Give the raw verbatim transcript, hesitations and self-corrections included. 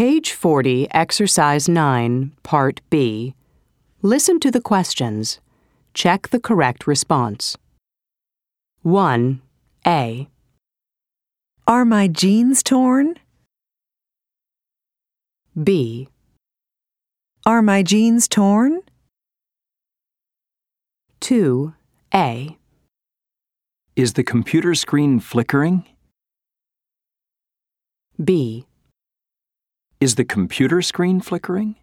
Page forty, Exercise nine, Part B. Listen to the questions. Check the correct response. one. A. Are my jeans torn? B. Are my jeans torn? two. A. Is the computer screen flickering? B. Is the computer screen flickering?